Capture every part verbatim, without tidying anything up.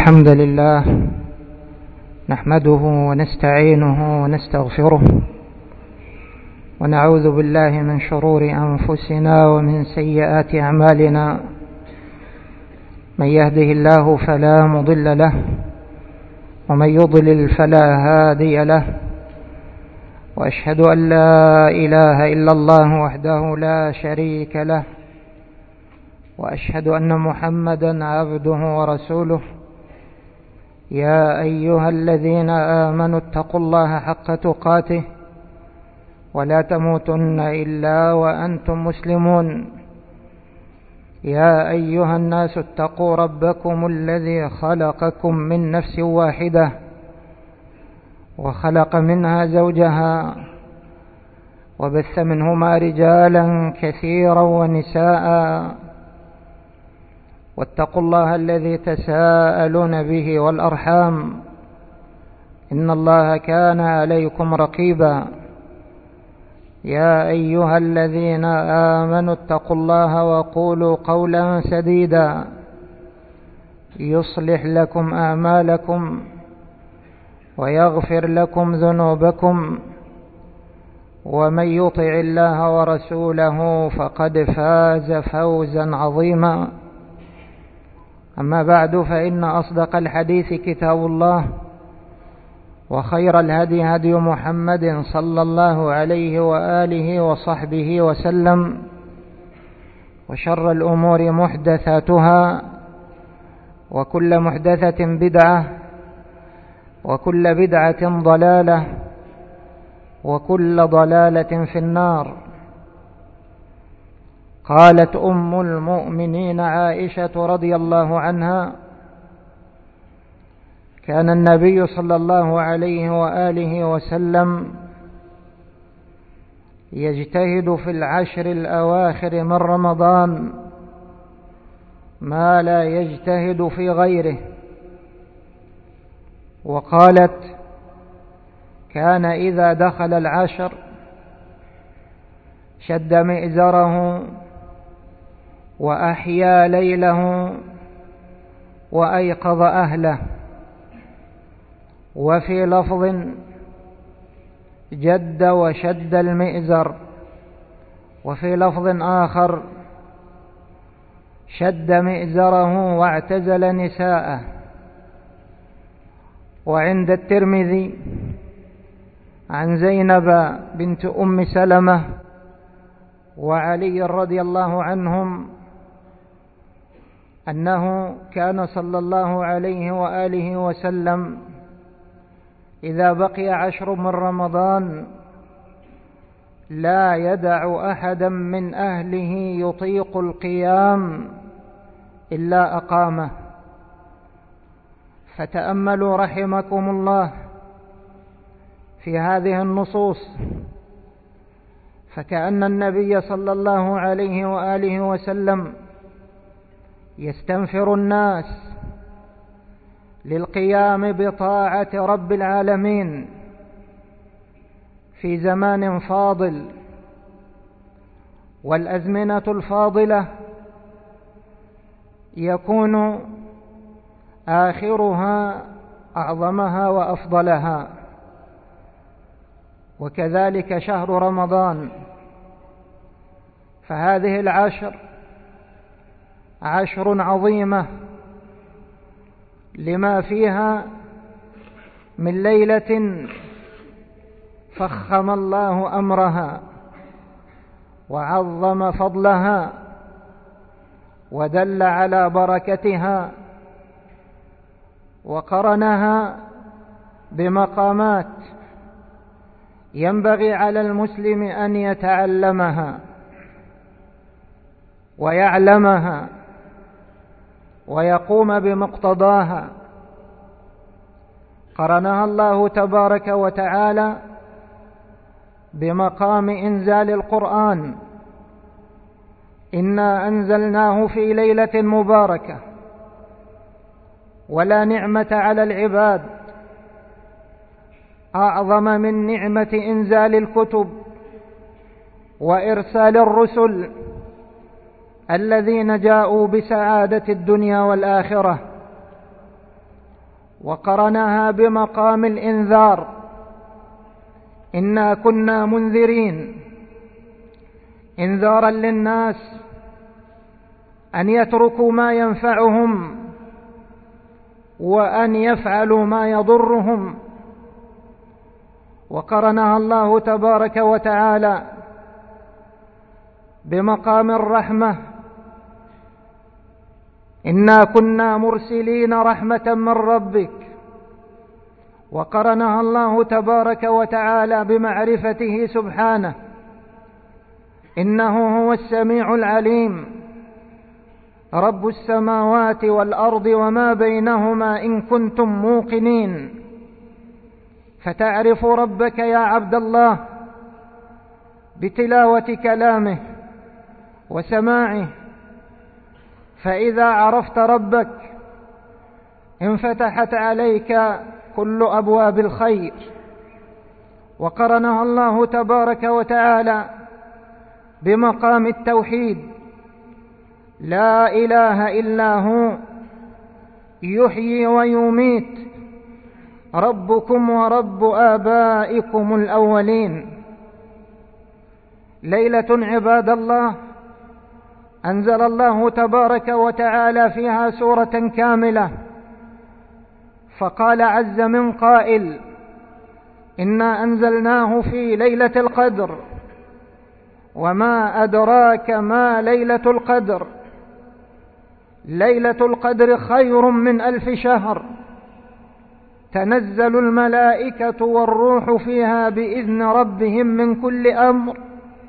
الحمد لله نحمده ونستعينه ونستغفره ونعوذ بالله من شرور أنفسنا ومن سيئات أعمالنا. من يهده الله فلا مضل له ومن يضلل فلا هادي له، وأشهد أن لا إله إلا الله وحده لا شريك له، وأشهد أن محمدا عبده ورسوله. يا أيها الذين آمنوا اتقوا الله حق تقاته ولا تموتن إلا وأنتم مسلمون. يا أيها الناس اتقوا ربكم الذي خلقكم من نفس واحدة وخلق منها زوجها وبث منهما رجالا كثيرا ونساء، واتقوا الله الذي تساءلون به والأرحام إن الله كان عليكم رقيبا. يا أيها الذين آمنوا اتقوا الله وقولوا قولا سديدا يصلح لكم أعمالكم ويغفر لكم ذنوبكم، ومن يطع الله ورسوله فقد فاز فوزا عظيما. أما بعد، فإن أصدق الحديث كتاب الله، وخير الهدي هدي محمد صلى الله عليه وآله وصحبه وسلم، وشر الأمور محدثاتها، وكل محدثة بدعة، وكل بدعة ضلالة، وكل ضلالة في النار. قالت أم المؤمنين عائشة رضي الله عنها: كان النبي صلى الله عليه وآله وسلم يجتهد في العشر الأواخر من رمضان ما لا يجتهد في غيره. وقالت: كان إذا دخل العشر شد مئزره وأحيا ليله وأيقظ أهله. وفي لفظ: جد وشد المئزر. وفي لفظ آخر: شد مئزره واعتزل نساءه. وعند الترمذي عن زينب بنت أم سلمة وعلي رضي الله عنهم أنه كان صلى الله عليه وآله وسلم إذا بقي عشر من رمضان لا يدع أحدا من أهله يطيق القيام إلا أقامه. فتأملوا رحمكم الله في هذه النصوص، فكأن النبي صلى الله عليه وآله وسلم يستنفر الناس للقيام بطاعة رب العالمين في زمان فاضل. والأزمنة الفاضلة يكون آخرها أعظمها وأفضلها، وكذلك شهر رمضان. فهذه العشر عشر عظيمة لما فيها من ليلة فخم الله أمرها وعظم فضلها ودل على بركتها، وقرنها بمقامات ينبغي على المسلم أن يتعلمها ويعلمها ويقوم بمقتضاها. قرنها الله تبارك وتعالى بمقام إنزال القرآن: إنا أنزلناه في ليلة مباركة. ولا نعمة على العباد أعظم من نعمة إنزال الكتب وإرسال الرسل الذين جاءوا بسعادة الدنيا والآخرة. وقرنها بمقام الإنذار: إنا كنا منذرين، إنذارا للناس أن يتركوا ما ينفعهم وأن يفعلوا ما يضرهم. وقرنها الله تبارك وتعالى بمقام الرحمة: إنا كنا مرسلين رحمة من ربك. وقرنها الله تبارك وتعالى بمعرفته سبحانه: إنه هو السميع العليم، رب السماوات والأرض وما بينهما إن كنتم موقنين. فتعرف ربك يا عبد الله بتلاوة كلامه وسماعه، فإذا عرفت ربك انفتحت عليك كل أبواب الخير. وقرنها الله تبارك وتعالى بمقام التوحيد: لا إله إلا هو يحيي ويميت، ربكم ورب آبائكم الأولين. ليلة عباد الله أنزل الله تبارك وتعالى فيها سورة كاملة، فقال عز من قائل: إنا أنزلناه في ليلة القدر، وما أدراك ما ليلة القدر، ليلة القدر خير من ألف شهر، تنزل الملائكة والروح فيها بإذن ربهم من كل أمر،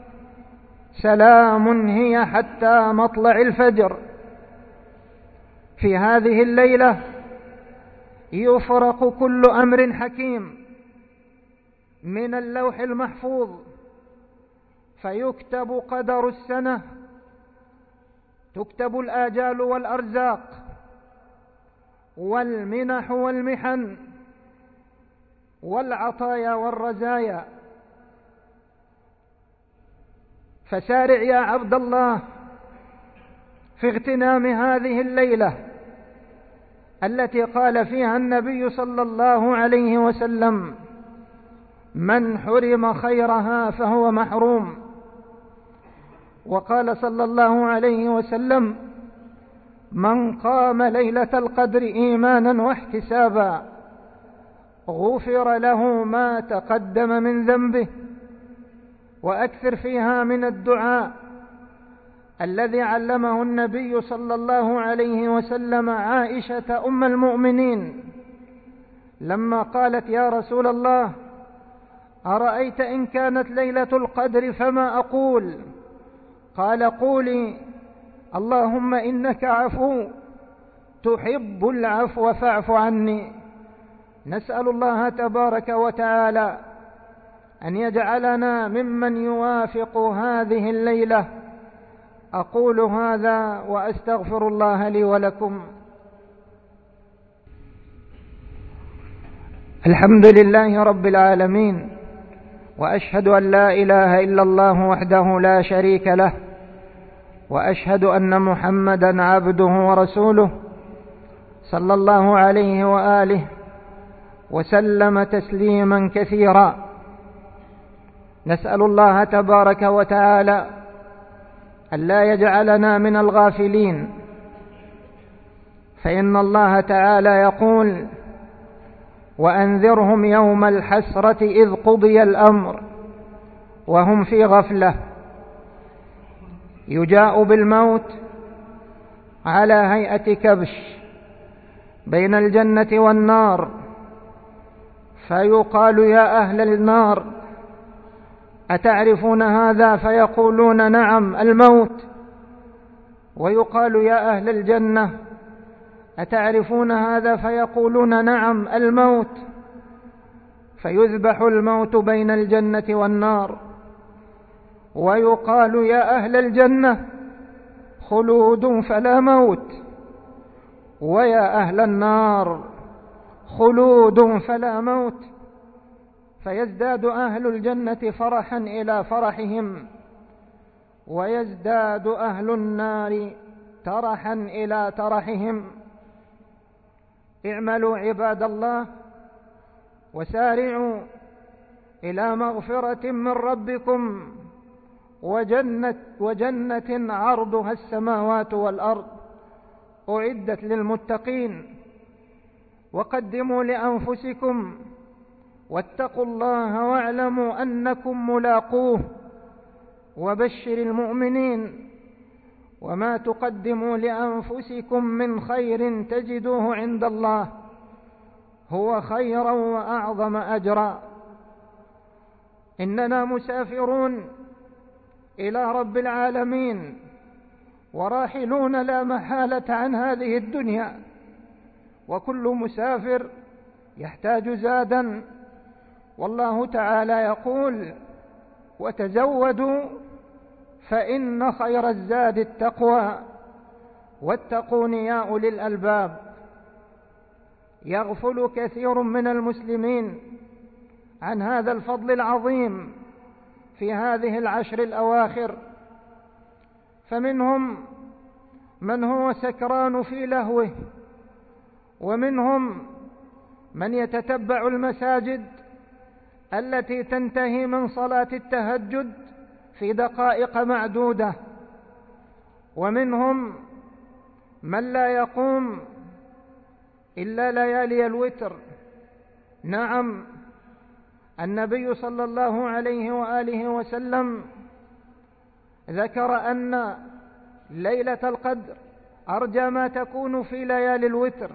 سلام هي حتى مطلع الفجر. في هذه الليلة يفرق كل أمر حكيم من اللوح المحفوظ، فيكتب قدر السنة، تكتب الآجال والأرزاق والمنح والمحن والعطايا والرزايا. فسارع يا عبد الله في اغتنام هذه الليلة التي قال فيها النبي صلى الله عليه وسلم: من حرم خيرها فهو محروم. وقال صلى الله عليه وسلم: من قام ليلة القدر إيمانا واحتسابا غفر له ما تقدم من ذنبه. وأكثر فيها من الدعاء الذي علمه النبي صلى الله عليه وسلم عائشة أم المؤمنين لما قالت: يا رسول الله، أرأيت إن كانت ليلة القدر فما أقول؟ قال: قولي: اللهم إنك عفو تحب العفو فاعف عني. نسأل الله تبارك وتعالى أن يجعلنا ممن يوافق هذه الليلة. أقول هذا وأستغفر الله لي ولكم. الحمد لله رب العالمين، وأشهد أن لا إله إلا الله وحده لا شريك له، وأشهد أن محمدا عبده ورسوله صلى الله عليه وآله وسلم تسليما كثيرا. نسأل الله تبارك وتعالى ألا يجعلنا من الغافلين، فإن الله تعالى يقول: وأنذرهم يوم الحسرة إذ قضي الأمر وهم في غفلة. يجاء بالموت على هيئة كبش بين الجنة والنار، فيقال: يا أهل النار أتعرفون هذا؟ فيقولون: نعم، الموت. ويقال: يا أهل الجنة أتعرفون هذا؟ فيقولون: نعم، الموت. فيذبح الموت بين الجنة والنار، ويقال: يا أهل الجنة خلود فلا موت، ويا أهل النار خلود فلا موت. فيزداد أهل الجنة فرحا إلى فرحهم، ويزداد أهل النار ترحا إلى ترحهم. اعملوا عباد الله وسارعوا إلى مغفرة من ربكم وجنة, وجنة عرضها السماوات والأرض أعدت للمتقين. وقدموا لأنفسكم واتقوا الله واعلموا أنكم ملاقوه وبشر المؤمنين. وما تقدموا لأنفسكم من خير تجدوه عند الله هو خيرا وأعظم أجرا. إننا مسافرون إلى رب العالمين وراحلون لا محالة عن هذه الدنيا، وكل مسافر يحتاج زادا، والله تعالى يقول: وتزودوا فإن خير الزاد التقوى واتقون يا أولي الألباب. يغفل كثير من المسلمين عن هذا الفضل العظيم في هذه العشر الأواخر، فمنهم من هو سكران في لهوه، ومنهم من يتتبع المساجد التي تنتهي من صلاة التهجد في دقائق معدودة، ومنهم من لا يقوم إلا ليالي الوتر. نعم، النبي صلى الله عليه وآله وسلم ذكر أن ليلة القدر أرجى ما تكون في ليالي الوتر،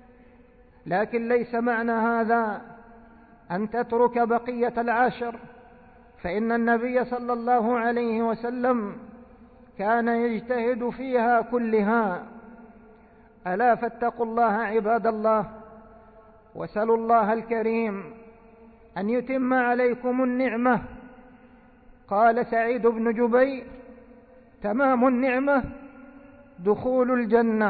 لكن ليس معنى هذا أن تترك بقية العشر، فإن النبي صلى الله عليه وسلم كان يجتهد فيها كلها. ألا فاتقوا الله عباد الله، وسلوا الله الكريم أن يتم عليكم النعمة. قال سعيد بن جبير: تمام النعمة دخول الجنة،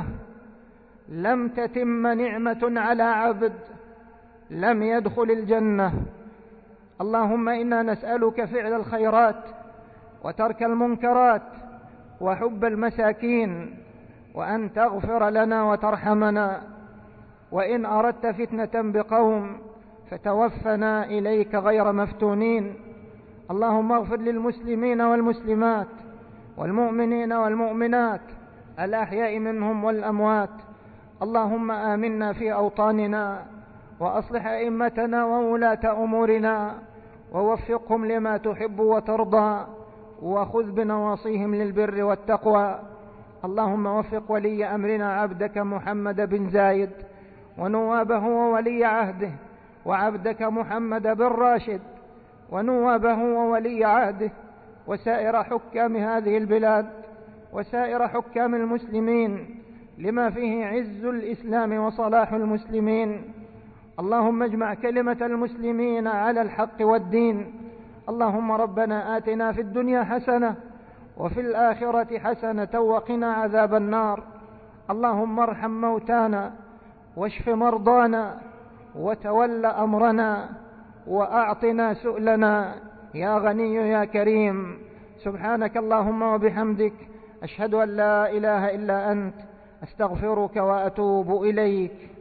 لم تتم نعمة على عبد لم يدخل الجنة. اللهم إنا نسألك فعل الخيرات وترك المنكرات وحب المساكين، وأن تغفر لنا وترحمنا، وإن أردت فتنة بقوم فتوفنا إليك غير مفتونين. اللهم اغفر للمسلمين والمسلمات والمؤمنين والمؤمنات الأحياء منهم والأموات. اللهم آمنا في أوطاننا، وأصلح أئمتنا وولاة أمورنا، ووفقهم لما تحب وترضى، وخذ بنواصيهم للبر والتقوى. اللهم وفق ولي أمرنا عبدك محمد بن زايد ونوابه وولي عهده، وعبدك محمد بن راشد ونوابه وولي عهده، وسائر حكام هذه البلاد وسائر حكام المسلمين، لما فيه عز الإسلام وصلاح المسلمين. اللهم اجمع كلمة المسلمين على الحق والدين. اللهم ربنا آتنا في الدنيا حسنة وفي الآخرة حسنة وقنا عذاب النار. اللهم ارحم موتانا واشف مرضانا وتول أمرنا وأعطنا سؤلنا يا غني يا كريم. سبحانك اللهم وبحمدك، أشهد أن لا إله إلا أنت، أستغفرك وأتوب إليك.